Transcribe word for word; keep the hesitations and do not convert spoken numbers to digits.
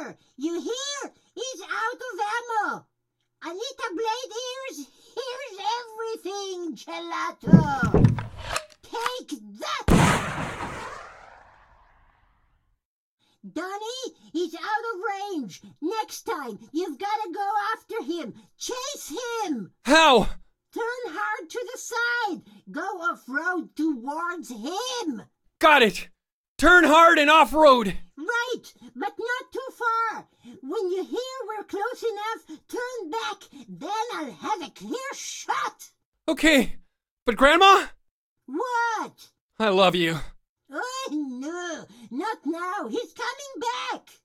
here! You hear? He's out of ammo! Anita Blade hears, hears everything, Gelato! Take that! Donnie, he's out of range. Next time, you've got to go after him. Chase him! How? Turn hard to the side. Go off-road towards him. Got it! Turn hard and off-road! Right, but not too far. When you hear we're close enough, turn back. Then I'll have a clear shot. Okay, but Grandma? What? I love you. Oh, no, not now. He's coming back.